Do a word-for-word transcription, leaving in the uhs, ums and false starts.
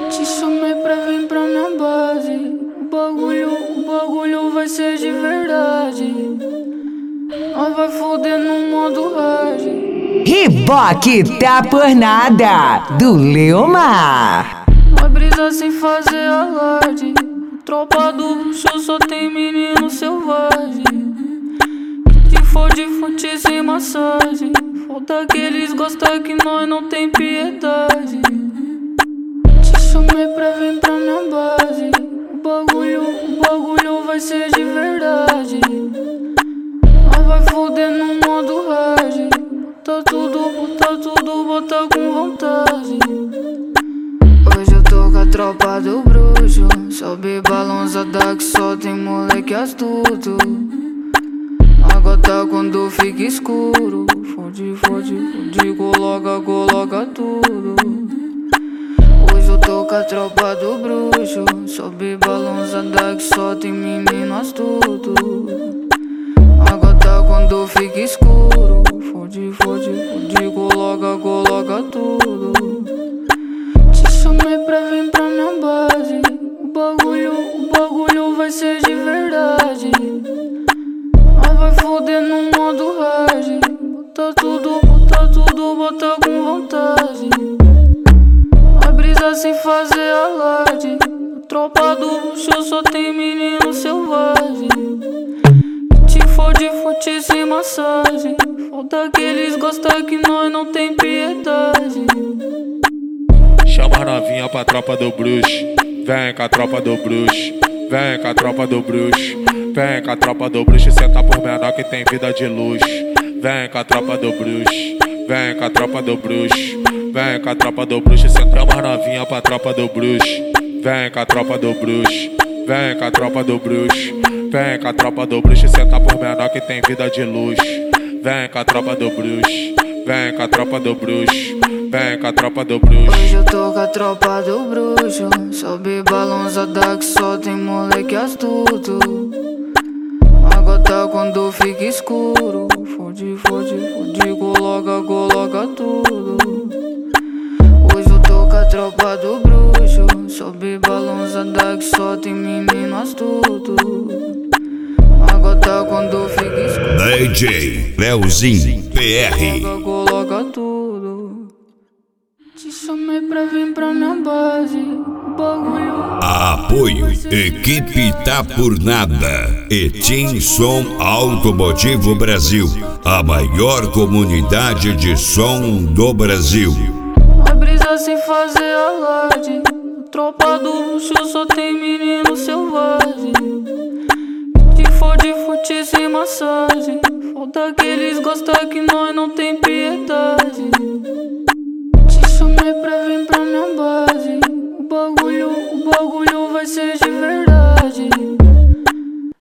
Te chamei pra vir pra minha base. O bagulho, o bagulho vai ser de verdade. Nós vai foder no modo hard. Riboque tá por nada, do Leomar. Nós brisa sem fazer alarde. Tropa do bruxo só tem menino selvagem. De fode, fute sem massagem. Falta que eles gostam que nós não tem piedade. Te chamei pra vir pra minha base. O bagulho, o bagulho vai ser de verdade. Nós vai foder no modo hard. Bota tudo, bota tudo, bota com vontade. Hoje eu tô com a tropa do bruxo. Sobe balançada que só tem moleque astuto. A gota quando fica escuro. Fode, fode, fode, coloca, coloca tudo. Hoje eu tô com a tropa do bruxo. Sobe balançada que só tem menino astuto. A gota quando fica escuro. Fode, fode, fode, coloca, coloca tudo. Te chamei pra vir pra minha base. O bagulho, o bagulho vai ser de verdade. Nós vai foder no modo hard. Bota tudo, bota tudo, bota com vontade. Nós brisa sem fazer alarde. A tropa do bruxo só tem menino selvagem. Te fode, fute sem massagem. Falta que eles gostam que nós não tem piedade. Chama a novinha pra tropa do bruxo. Vem com a tropa do bruxo. Vem com a tropa do bruxo. Vem com a tropa do bruxo. Senta por menor que tem vida de luxo. Vem com a tropa do bruxo. Vem com a tropa do bruxo. Vem com a tropa do bruxo. Senta a novinha pra tropa do bruxo. Vem com a tropa do bruxo. Vem com a tropa do bruxo. Vem com a tropa do bruxo. Senta por menor que tem vida de luxo. Vem com a tropa do bruxo. Vem com a tropa do bruxo. Vem com a tropa do bruxo. Hoje eu tô com a tropa do bruxo. Sobe balançada que só tem moleque astuto. A gota quando fica escuro. Fode, fode, fode, coloca, coloca tudo. Hoje eu tô com a tropa do bruxo. Sobe balançada que só tem menino astuto. A gota quando fica escuro. D J Leozinho P R. Coloca, coloca tudo. Te chamei pra vir pra minha base. O bagulho. Apoio Equipe Tá Por Nada e Team Som Automotivo Brasil, a maior comunidade de som do Brasil. Nós brisa sem fazer alarde. Tropa do luxo só tem menino selvagem. De fode, fute sem massagem. Falta que eles gostam que nós não tem piedade.